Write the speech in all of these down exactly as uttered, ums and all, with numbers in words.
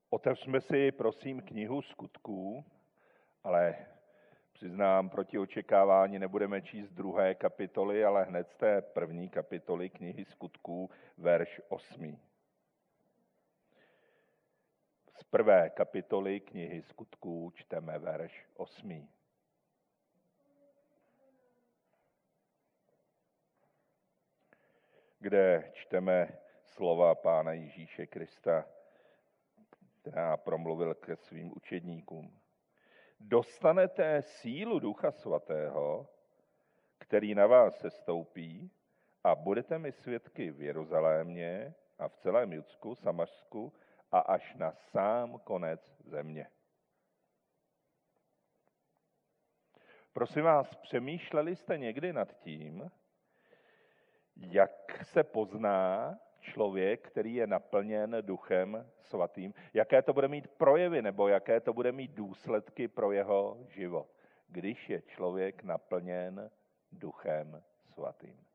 Otevřme si, prosím, knihu Skutků, ale přiznám, proti očekávání nebudeme číst druhé kapitoly, ale hned z té první kapitoly knihy Skutků, verš osmý. Z prvé kapitoly knihy Skutků čteme verš osmý. Kde čteme slova Pána Ježíše Krista, která promluvil ke svým učedníkům. Dostanete sílu Ducha Svatého, který na vás sestoupí, a budete mi svědky v Jeruzalémě a v celém Judsku, Samařsku a až na sám konec země. Prosím vás, přemýšleli jste někdy nad tím, jak se pozná člověk, který je naplněn Duchem Svatým, jaké to bude mít projevy nebo jaké to bude mít důsledky pro jeho život, když je člověk naplněn Duchem Svatým?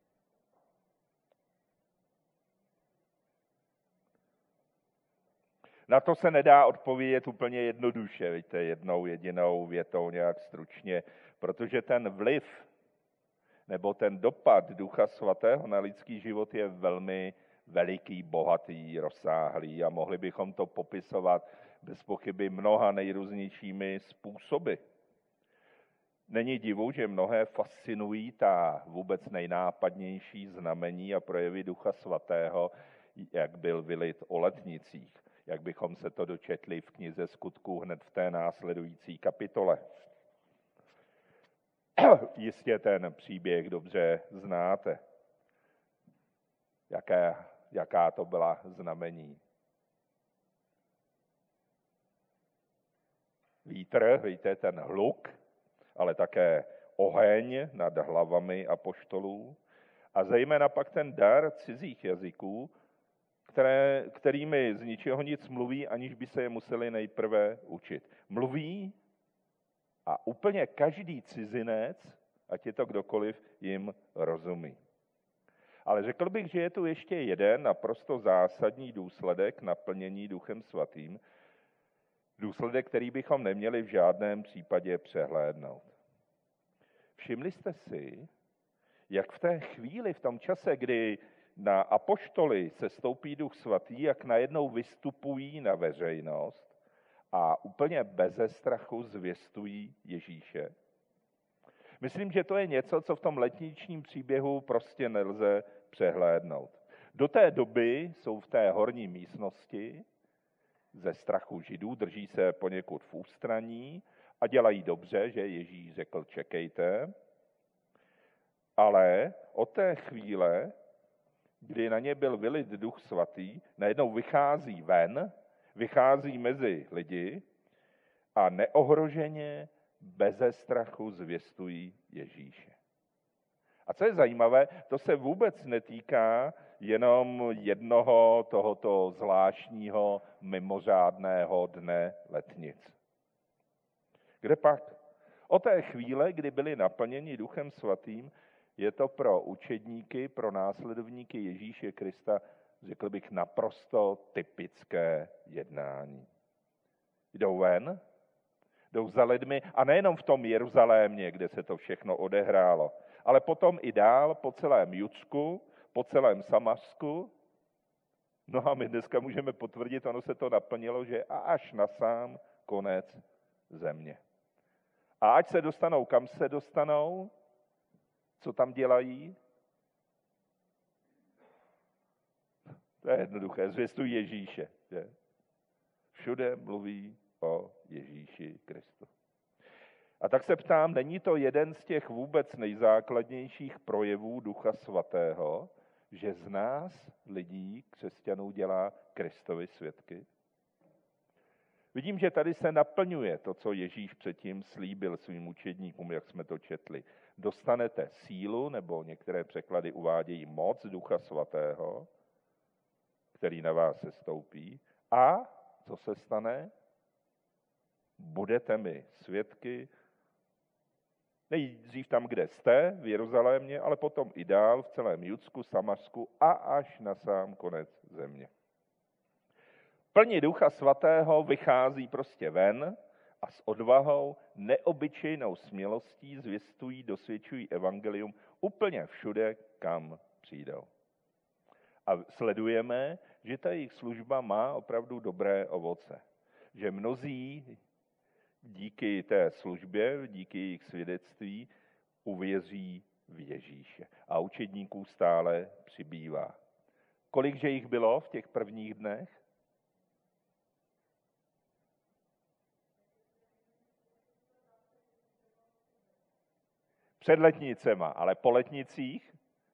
Na to se nedá odpovědět úplně jednoduše, víte, jednou jedinou větou nějak stručně, protože ten vliv nebo ten dopad Ducha Svatého na lidský život je velmi veliký, bohatý, rozsáhlý a mohli bychom to popisovat bez pochyby mnoha nejrůznějšími způsoby. Není divu, že mnohé fascinují ta vůbec nejnápadnější znamení a projevy Ducha Svatého, jak byl vylit o letnicích, jak bychom se to dočetli v knize Skutků hned v té následující kapitole. Jistě ten příběh dobře znáte. Jaké, jaká to byla znamení. Vítr, víte, ten hluk, ale také oheň nad hlavami apoštolů a zejména pak ten dar cizích jazyků, které, kterými z ničeho nic mluví, aniž by se je museli nejprve učit. Mluví a úplně každý cizinec, ať je to kdokoliv, jim rozumí. Ale řekl bych, že je tu ještě jeden naprosto zásadní důsledek naplnění Duchem Svatým, důsledek, který bychom neměli v žádném případě přehlédnout. Všimli jste si, jak v té chvíli, v tom čase, kdy na apoštoly se stoupí Duch Svatý, jak najednou vystupují na veřejnost a úplně beze strachu zvěstují Ježíše. Myslím, že to je něco, co v tom letničním příběhu prostě nelze přehlédnout. Do té doby jsou v té horní místnosti ze strachu Židů, drží se poněkud v ústraní a dělají dobře, že Ježíš řekl čekejte, ale od té chvíle, kdy na ně byl vylit Duch Svatý, najednou vychází ven, vychází mezi lidi a neohroženě beze strachu zvěstují Ježíše. A co je zajímavé, to se vůbec netýká jenom jednoho tohoto zvláštního mimořádného dne letnic. Kde pak? Od té chvíle, kdy byli naplněni Duchem Svatým, je to pro učedníky, pro následovníky Ježíše Krista, řekl bych, naprosto typické jednání. Jdou ven, jdou za lidmi a nejenom v tom Jeruzalémě, kde se to všechno odehrálo, ale potom i dál po celém Judsku, po celém Samařsku. No a my dneska můžeme potvrdit, ono se to naplnilo, že až na sám konec země. A ať se dostanou, kam se dostanou, co tam dělají? To je jednoduché, zvěstují Ježíše. Že? Všude mluví o Ježíši Kristu. A tak se ptám, není to jeden z těch vůbec nejzákladnějších projevů Ducha Svatého, že z nás, lidí, křesťanů, dělá Kristovi svědky? Vidím, že tady se naplňuje to, co Ježíš předtím slíbil svým učedníkům, jak jsme to četli. Dostanete sílu, nebo některé překlady uvádějí moc Ducha Svatého, který na vás sestoupí. A co se stane? Budete mi svědky, nejdřív tam, kde jste, v Jeruzalémě, ale potom i dál v celém Judsku, Samařsku a až na sám konec země. Plní Ducha Svatého vychází prostě ven a s odvahou, neobyčejnou smělostí zvěstují, dosvědčují evangelium úplně všude, kam přijdou. A sledujeme, že ta jejich služba má opravdu dobré ovoce. Že mnozí díky té službě, díky jejich svědectví uvěří v Ježíše. A učedníků stále přibývá. Kolikže jich bylo v těch prvních dnech? Před letnicema, ale po letnicích?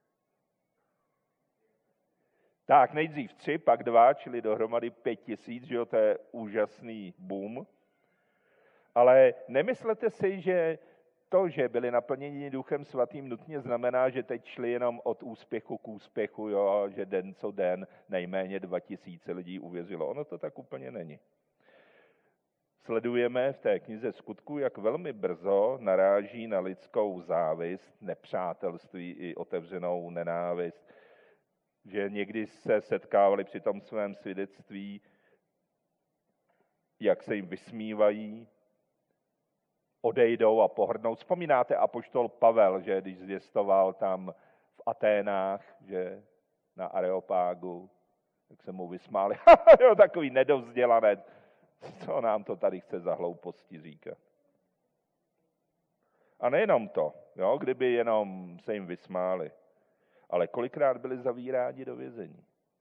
Tak, nejdřív tři, pak dva, čili dohromady pět tisíc, že jo, to je úžasný boom. Ale nemyslete si, že to, že byli naplněni Duchem Svatým, nutně znamená, že teď šli jenom od úspěchu k úspěchu, jo, že den co den nejméně dva tisíce lidí uvěřilo. Ono to tak úplně není. Sledujeme v té knize Skutků, jak velmi brzo naráží na lidskou závist, nepřátelství i otevřenou nenávist, že někdy se setkávali při tom svém svědectví, jak se jim vysmívají, odejdou a pohrdnou. Vzpomínáte apoštol Pavel, že když zvěstoval tam v Aténách, že na Areopágu, tak se mu vysmáli. Jo, takový nedovzdělanec. Co nám to tady chce za hlouposti říkat? A nejenom to, jo, kdyby jenom se jim vysmáli, ale kolikrát byli zavíráni do vězení.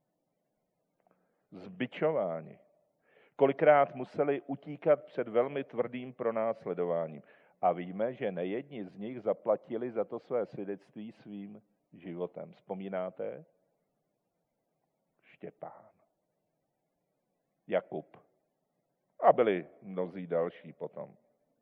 Zbičováni. Kolikrát museli utíkat před velmi tvrdým pronásledováním. A víme, že nejedni z nich zaplatili za to své svědectví svým životem. Vzpomínáte? Štěpán. Jakub. A byli mnozí další potom.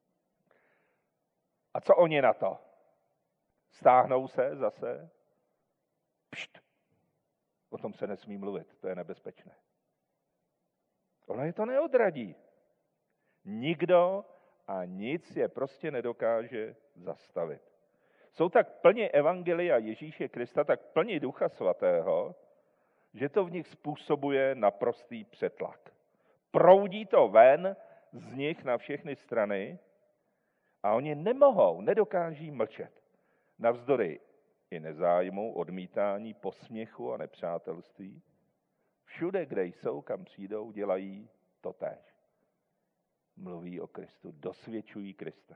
A co oni na to? Stáhnou se zase? Pšt. O tom se nesmí mluvit, to je nebezpečné. Ono je to neodradí. Nikdo a nic je prostě nedokáže zastavit. Jsou tak plně evangelia Ježíše Krista, tak plně Ducha Svatého, že to v nich způsobuje naprostý přetlak. Proudí to ven z nich na všechny strany a oni nemohou, nedokáží mlčet. Navzdory i nezájmu, odmítání, posměchu a nepřátelství. Všude, kde jsou, kam přijdou, dělají totéž. Mluví o Kristu, dosvědčují Krista.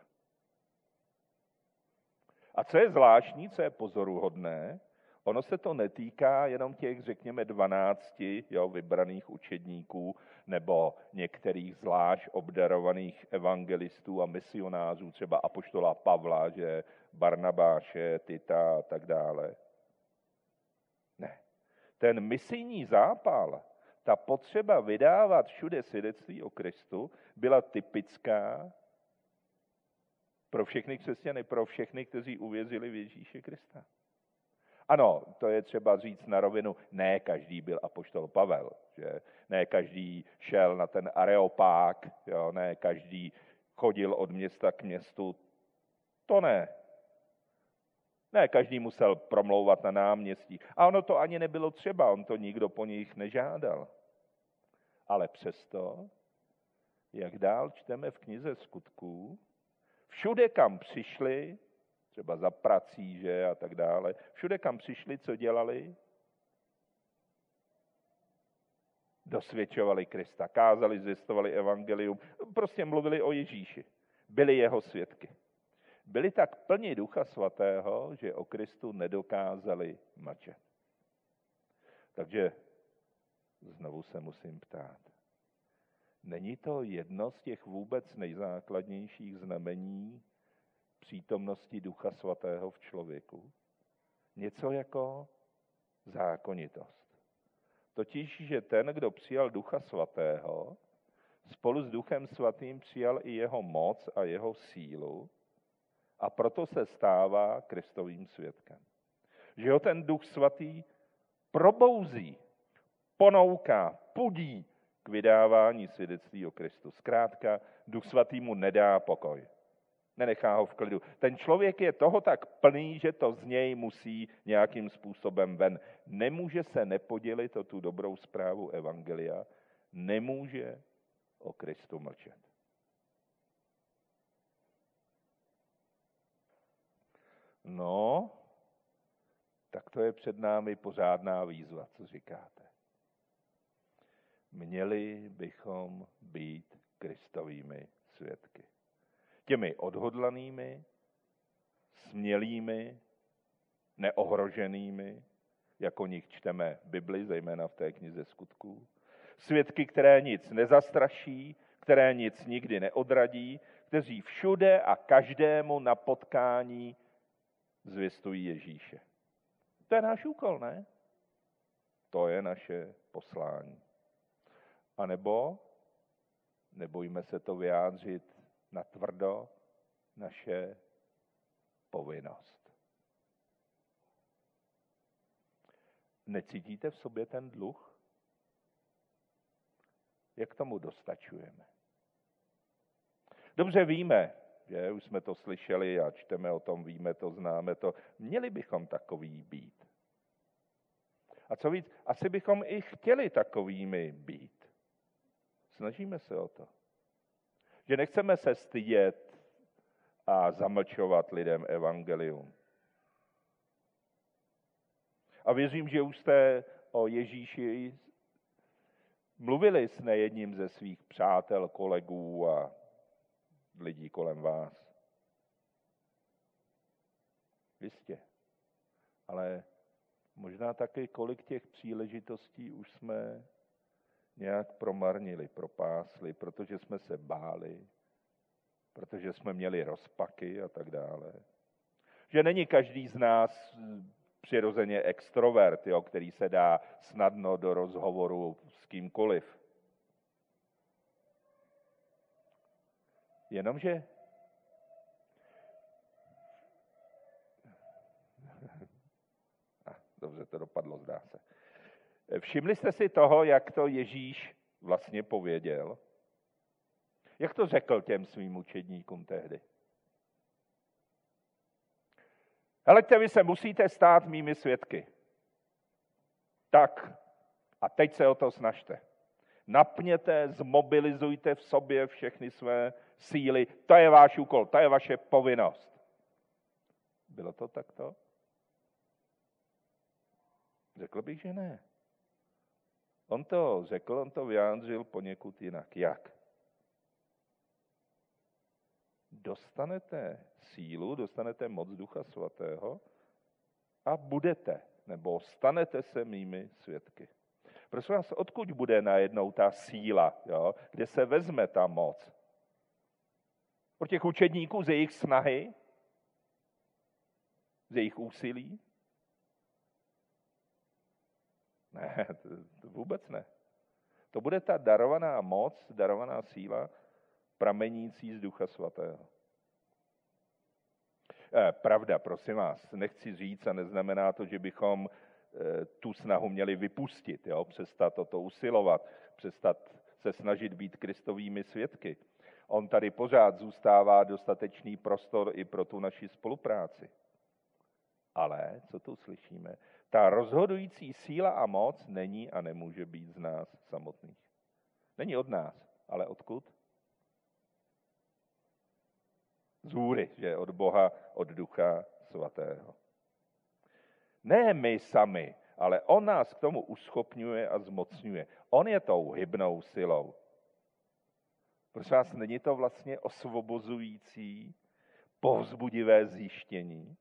A co je zvláštní, co je pozoruhodné, ono se to netýká jenom těch, řekněme, dvanácti jo, vybraných učedníků nebo některých zvlášť obdarovaných evangelistů a misionářů, třeba apoštola Pavla, že Barnabáše, Tita a tak dále. Ne. Ten misijní zápal, ta potřeba vydávat všude svědectví o Kristu, byla typická pro všechny křesťany, pro všechny, kteří uvěřili v Ježíše Krista. Ano, to je třeba říct na rovinu, ne každý byl apoštol Pavel, že ne každý šel na ten Areopág, jo, ne každý chodil od města k městu, to ne. Ne, každý musel promlouvat na náměstí. A ono to ani nebylo třeba, on to nikdo po nich nežádal. Ale přesto, jak dál čteme v knize Skutků, všude, kam přišli, třeba za prací, že a tak dále, všude, kam přišli, co dělali? Dosvědčovali Krista, kázali, zvěstovali evangelium, prostě mluvili o Ježíši, byli jeho svědky. Byli tak plni Ducha Svatého, že o Kristu nedokázali mlčet. Takže znovu se musím ptát. Není to jedno z těch vůbec nejzákladnějších znamení přítomnosti Ducha Svatého v člověku? Něco jako zákonitost. Totiž, že ten, kdo přijal Ducha Svatého, spolu s Duchem Svatým přijal i jeho moc a jeho sílu, a proto se stává Kristovým svědkem. Že ho ten Duch Svatý probouzí, ponouká, pudí k vydávání svědectví o Kristu. Zkrátka, Duch Svatý mu nedá pokoj. Nenechá ho v klidu. Ten člověk je toho tak plný, že to z něj musí nějakým způsobem ven. Nemůže se nepodělit o tu dobrou zprávu evangelia, nemůže o Kristu mlčet. No, tak to je před námi pořádná výzva, co říkáte. Měli bychom být Kristovými svědky. Těmi odhodlanými, smělými, neohroženými, jako o nich čteme v Bibli, zejména v té knize Skutků. Svědky, které nic nezastraší, které nic nikdy neodradí, kteří všude a každému na potkání zvěstují Ježíše. To je náš úkol, ne? To je naše poslání. A nebo, nebojíme se to vyjádřit natvrdo, naše povinnost. Necítíte v sobě ten dluh? Jak tomu dostačujeme? Dobře víme, že už jsme to slyšeli a čteme o tom, víme to, známe to. Měli bychom takový být. A co víc, asi bychom i chtěli takovými být. Snažíme se o to. Že nechceme se stydět a zamlčovat lidem evangelium. A věřím, že už jste o Ježíši mluvili s nejedním ze svých přátel, kolegů a lidí kolem vás. Jistě. Ale možná taky kolik těch příležitostí už jsme nějak promarnili, propásli, protože jsme se báli, protože jsme měli rozpaky a tak dále. Že není každý z nás přirozeně extrovert, jo, který se dá snadno do rozhovoru s kýmkoliv. Jenomže dobře to dopadlo, zdá se. Všimli jste si toho, jak to Ježíš vlastně pověděl? Jak to řekl těm svým učedníkům tehdy? Heleďte, vy se musíte stát mými svědky. Tak, a teď se o to snažte. Napněte, zmobilizujte v sobě všechny své síly. To je váš úkol, to je vaše povinnost. Bylo to takto? Řekl bych, že ne. On to řekl, on to vyjádřil poněkud jinak. Jak? Dostanete sílu, dostanete moc Ducha Svatého a budete, nebo stanete se mými svědky. Prosím vás, odkud bude najednou ta síla, jo? Kde se vezme ta moc? Od těch učedníků z jejich snahy? Z jejich úsilí? Ne, to, to vůbec ne. To bude ta darovaná moc, darovaná síla, pramenící z Ducha Svatého. Eh, pravda, prosím vás, nechci říct a neznamená to, že bychom eh, tu snahu měli vypustit, jo? Přestat o to usilovat, přestat se snažit být Kristovými svědky. On tady pořád zůstává dostatečný prostor i pro tu naši spolupráci. Ale, co tu slyšíme, ta rozhodující síla a moc není a nemůže být z nás samotných. Není od nás, ale odkud? Z hůry, že od Boha, od Ducha Svatého. Ne my sami, ale on nás k tomu uschopňuje a zmocňuje. On je tou hybnou silou. Prosím vás, není to vlastně osvobozující, povzbudivé zjištění?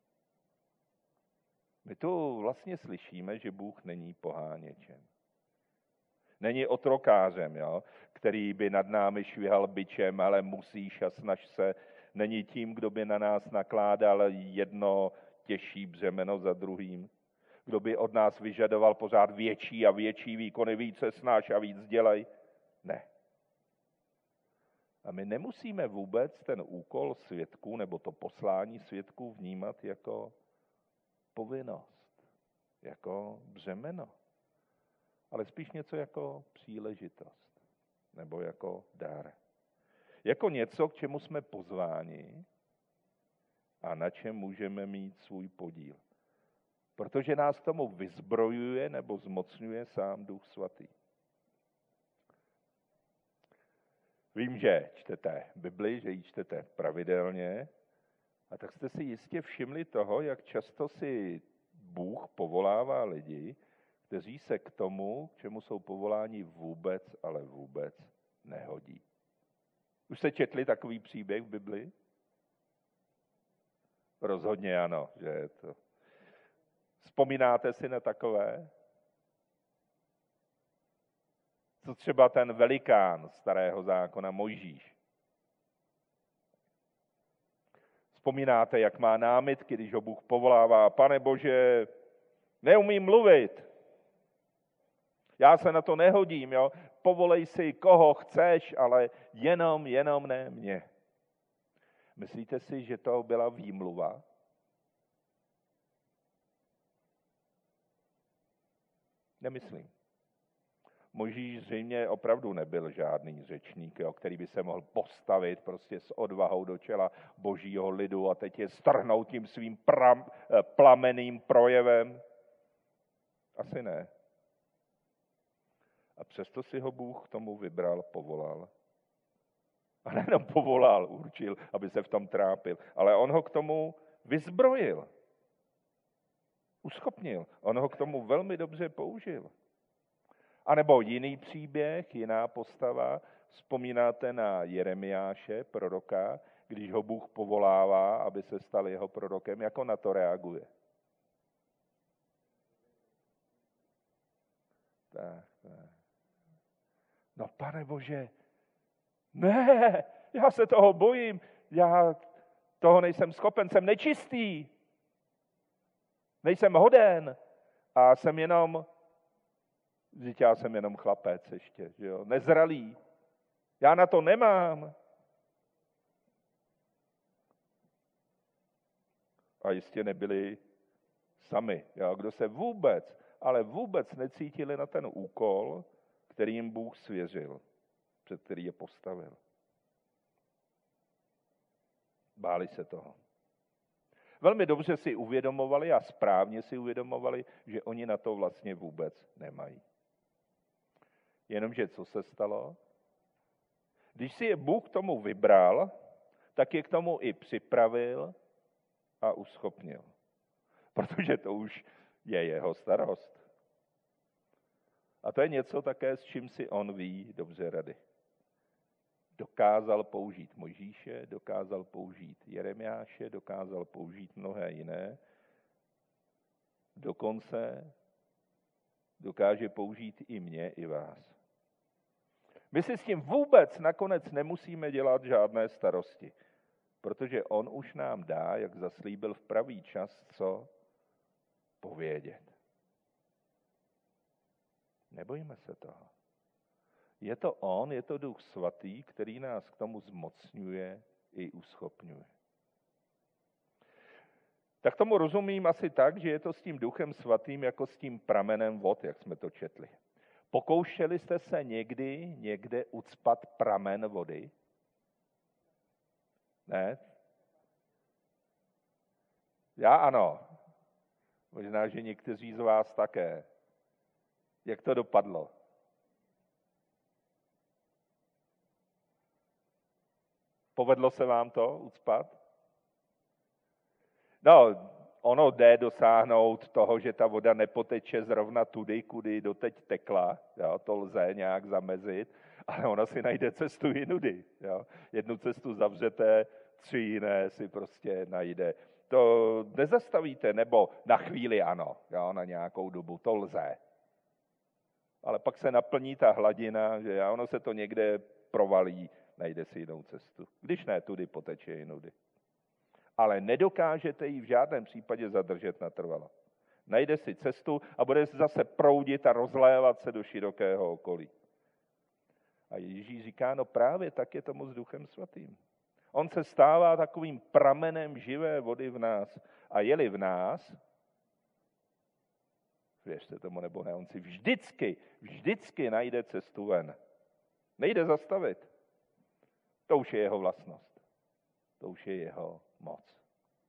My tu vlastně slyšíme, že Bůh není poháněčem. Není otrokářem, jo, který by nad námi švihal bičem, ale musíš a snaž se. Není tím, kdo by na nás nakládal jedno těžší břemeno za druhým. Kdo by od nás vyžadoval pořád větší a větší výkony, více snaž a víc dělej. Ne. A my nemusíme vůbec ten úkol svědků nebo to poslání svědků vnímat jako povinnost, jako břemeno, ale spíš něco jako příležitost nebo jako dar. Jako něco, k čemu jsme pozváni a na čem můžeme mít svůj podíl. Protože nás k tomu vyzbrojuje nebo zmocňuje sám Duch Svatý. Vím, že čtete Bibli, že ji čtete pravidelně, a tak jste si jistě všimli toho, jak často si Bůh povolává lidi, kteří se k tomu, k čemu jsou povoláni, vůbec, ale vůbec nehodí. Už jste četli takový příběh v Bibli? Rozhodně ano, že je to. Vzpomínáte si na takové? Co třeba ten velikán starého zákona Mojžíš? Vzpomínáte, jak má námitky, když ho Bůh povolává: Pane Bože, neumím mluvit. Já se na to nehodím, jo? Povolej si, koho chceš, ale jenom, jenom ne mě. Myslíte si, že to byla výmluva? Nemyslím. Mojžíš zřejmě opravdu nebyl žádný řečník, jo, který by se mohl postavit prostě s odvahou do čela božího lidu a teď je strhnout tím svým pram, plameným projevem. Asi ne. A přesto si ho Bůh k tomu vybral, povolal. A nejenom povolal, určil, aby se v tom trápil, ale on ho k tomu vyzbrojil. Uschopnil. On ho k tomu velmi dobře použil. A nebo jiný příběh, jiná postava. Vzpomínáte na Jeremiáše, proroka, když ho Bůh povolává, aby se stal jeho prorokem, jak on na to reaguje? Tak, tak. No, Pane Bože, ne, já se toho bojím, já toho nejsem schopen, jsem nečistý, nejsem hoden a jsem jenom, vždyť já jsem jenom chlapec ještě, že jo, nezralý, já na to nemám. A jistě nebyli sami, jo, kdo se vůbec, ale vůbec necítili na ten úkol, který jim Bůh svěřil, před který je postavil. Báli se toho. Velmi dobře si uvědomovali a správně si uvědomovali, že oni na to vlastně vůbec nemají. Jenomže co se stalo? Když si je Bůh k tomu vybral, tak je k tomu i připravil a uschopnil. Protože to už je jeho starost. A to je něco také, s čím si on ví dobře rady. Dokázal použít Mojžíše, dokázal použít Jeremiáše, dokázal použít mnohé jiné. Dokonce dokáže použít i mě, i vás. My si s tím vůbec nakonec nemusíme dělat žádné starosti, protože on už nám dá, jak zaslíbil v pravý čas, co povědět. Nebojíme se toho. Je to on, je to Duch Svatý, který nás k tomu zmocňuje i uschopňuje. Tak tomu rozumím asi tak, že je to s tím Duchem Svatým jako s tím pramenem vod, jak jsme to četli. Pokoušeli jste se někdy někde ucpat pramen vody? Ne? Já ano. Možná, že někteří z vás také. Jak to dopadlo? Povedlo se vám to ucpat? No, ono jde dosáhnout toho, že ta voda nepoteče zrovna tudy, kudy doteď tekla. Jo? To lze nějak zamezit, ale ona si najde cestu jinudy. Jo? Jednu cestu zavřete, tři jiné si prostě najde. To nezastavíte, nebo na chvíli ano, jo? Na nějakou dobu, to lze. Ale pak se naplní ta hladina, že ono se to někde provalí, najde si jinou cestu. Když ne, tudy poteče jinudy. Ale nedokážete ji v žádném případě zadržet natrvalo. Najde si cestu a bude zase proudit a rozlévat se do širokého okolí. A Ježíš říká, no právě tak je tomu s Duchem Svatým. On se stává takovým pramenem živé vody v nás. A je-li v nás, věřte tomu nebo ne, on si vždycky, vždycky najde cestu ven. Nejde zastavit. To už je jeho vlastnost. To už je jeho moc.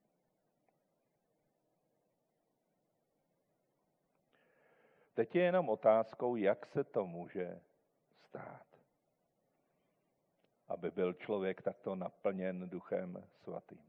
Teď je jenom otázkou, jak se to může stát. aby byl člověk takto naplněn Duchem Svatým.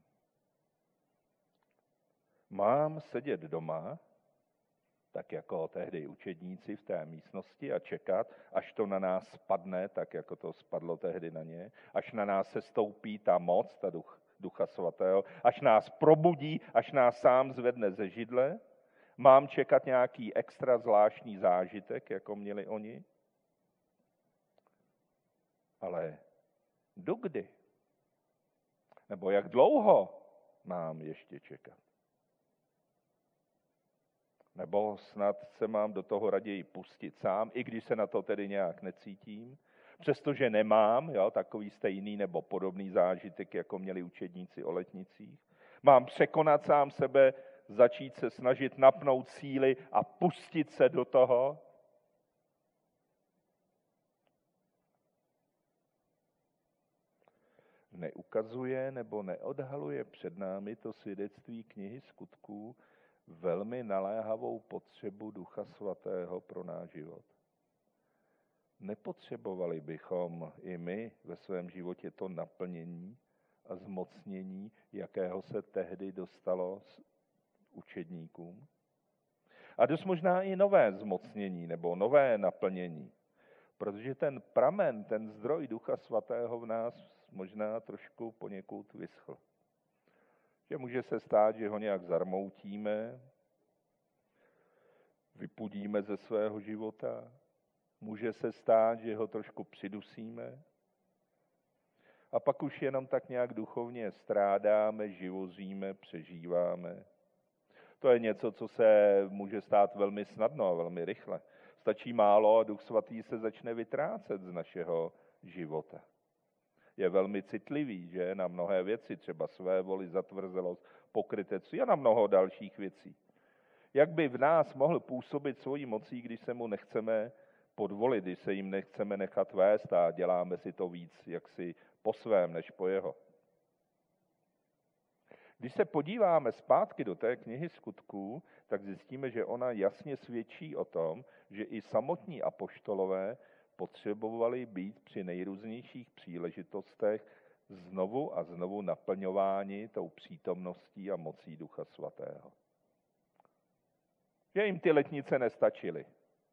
Mám sedět doma, tak jako tehdy učedníci v té místnosti a čekat, až to na nás spadne, tak jako to spadlo tehdy na ně, až na nás se stoupí ta moc, ta duch, Ducha Svatého, až nás probudí, až nás sám zvedne ze židle. Mám čekat nějaký extra zvláštní zážitek, jako měli oni? Ale dokdy? Nebo jak dlouho mám ještě čekat? Nebo snad se mám do toho raději pustit sám, i když se na to tedy nějak necítím, přestože nemám jo, takový stejný nebo podobný zážitek, jako měli učedníci o letnicích. Mám překonat sám sebe, začít se snažit napnout síly a pustit se do toho. Neukazuje nebo neodhaluje před námi to svědectví knihy Skutků velmi naléhavou potřebu Ducha Svatého pro náš život. Nepotřebovali bychom i my ve svém životě to naplnění a zmocnění, jakého se tehdy dostalo učedníkům? A dost možná i nové zmocnění nebo nové naplnění, protože ten pramen, ten zdroj Ducha Svatého v nás možná trošku poněkud vyschl. Že může se stát, že ho nějak zarmoutíme, vypudíme ze svého života. Může se stát, že ho trošku přidusíme. A pak už jenom tak nějak duchovně strádáme, živoříme, přežíváme. To je něco, co se může stát velmi snadno a velmi rychle. Stačí málo a Duch Svatý se začne vytrácet z našeho života. Je velmi citlivý, že na mnohé věci, třeba své voli, zatvrzelost, pokrytectví a na mnoho dalších věcí. Jak by v nás mohl působit svojí mocí, když se mu nechceme podvolit, když se jim nechceme nechat vést a děláme si to víc jaksi po svém, než po jeho. Když se podíváme zpátky do té knihy Skutků, tak zjistíme, že ona jasně svědčí o tom, že i samotní apoštolové potřebovali být při nejrůznějších příležitostech znovu a znovu naplňováni tou přítomností a mocí Ducha Svatého. Že jim ty letnice nestačily.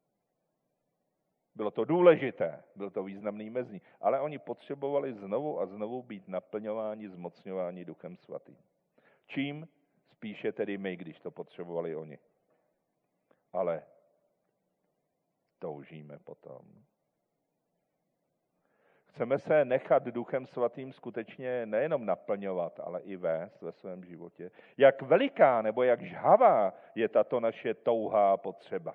Bylo to důležité, byl to významný mezník, ale oni potřebovali znovu a znovu být naplňováni, zmocňováni Duchem Svatým. Čím? Spíše tedy my, když to potřebovali oni. Ale toužíme potom. Chceme se nechat Duchem Svatým skutečně nejenom naplňovat, ale i vést ve svém životě. Jak veliká nebo jak žhavá je tato naše touha a potřeba.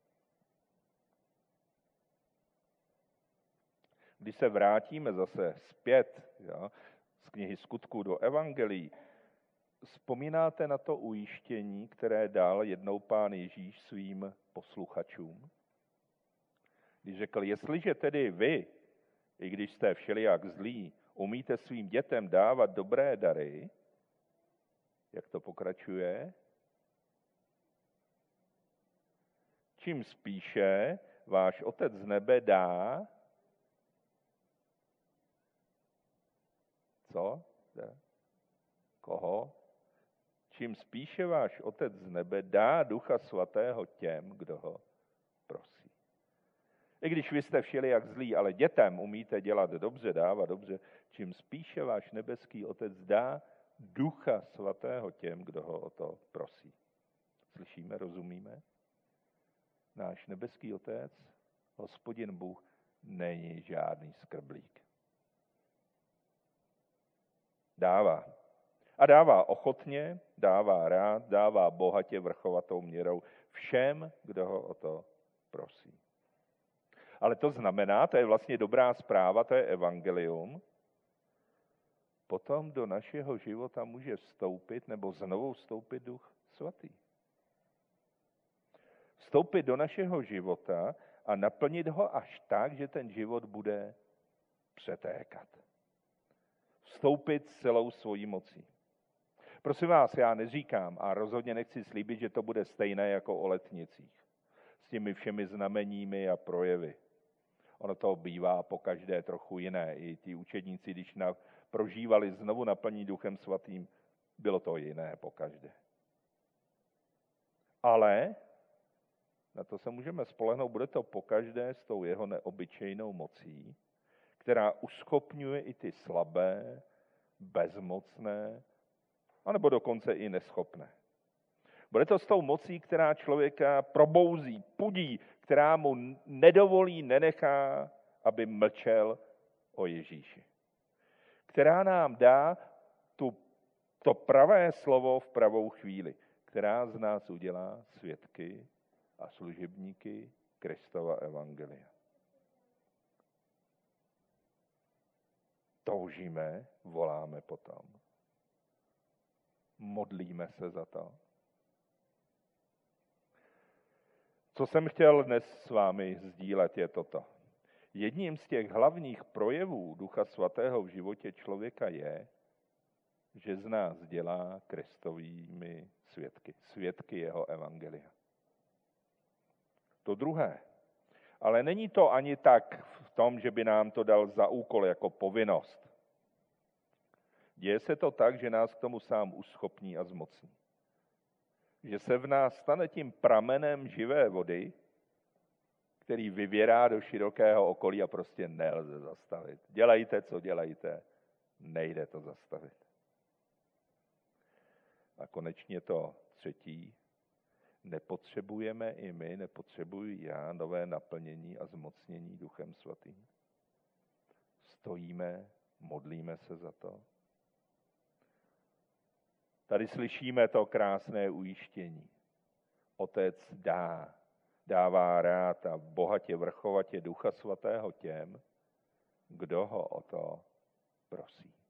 Když se vrátíme zase zpět jo, z knihy Skutků do evangelií, vzpomínáte na to ujištění, které dal jednou Pán Ježíš svým posluchačům? Když řekl, jestliže tedy vy, i když jste všelijak zlí, umíte svým dětem dávat dobré dary, jak to pokračuje, čím spíše váš Otec z nebe dá, co? Koho? Čím spíše váš Otec z nebe dá Ducha Svatého těm, kdo ho prosí. I když vy jste všelijak zlí, ale dětem umíte dělat dobře, dávat dobře, čím spíše váš nebeský Otec dá Ducha Svatého těm, kdo ho o to prosí. Slyšíme, rozumíme? Náš nebeský Otec, Hospodin Bůh, není žádný skrblík. Dává. A dává ochotně, dává rád, dává bohatě vrchovatou měrou všem, kdo ho o to prosí. Ale to znamená, to je vlastně dobrá zpráva, to je evangelium, potom do našeho života může vstoupit nebo znovu vstoupit Duch Svatý. Vstoupit do našeho života a naplnit ho až tak, že ten život bude přetékat. Vstoupit celou svojí mocí. Prosím vás, já neříkám a rozhodně nechci slíbit, že to bude stejné jako o letnicích. S těmi všemi znameními a projevy. ono to bývá po každé trochu jiné. I ti učedníci, když na, prožívali znovu naplní Duchem Svatým, bylo to jiné po každé. Ale na to se můžeme spolehnout, bude to pokaždé s tou jeho neobyčejnou mocí, která uschopňuje i ty slabé, bezmocné, anebo dokonce i neschopné. Bude to s tou mocí, která člověka probouzí, pudí, která mu nedovolí, nenechá, aby mlčel o Ježíši. Která nám dá tu, to pravé slovo v pravou chvíli, která z nás udělá svědky a služebníky Kristova evangelia. Toužíme, voláme potom. Modlíme se za to. Co jsem chtěl dnes s vámi sdílet, je toto. Jedním z těch hlavních projevů Ducha Svatého v životě člověka je, že z nás dělá Kristovými svědky, svědky jeho evangelia. To druhé. Ale není to ani tak v tom, že by nám to dal za úkol jako povinnost. Děje se to tak, že nás k tomu sám uschopní a zmocní. Že se v nás stane tím pramenem živé vody, který vyvěrá do širokého okolí a prostě nelze zastavit. Dělejte, co dělejte, nejde to zastavit. A konečně to třetí. Nepotřebujeme i my, nepotřebuji já nové naplnění a zmocnění Duchem Svatým. Stojíme, modlíme se za to. Tady slyšíme to krásné ujištění. Otec dá, dává rád a bohatě vrchovatě Ducha Svatého těm, kdo ho o to prosí.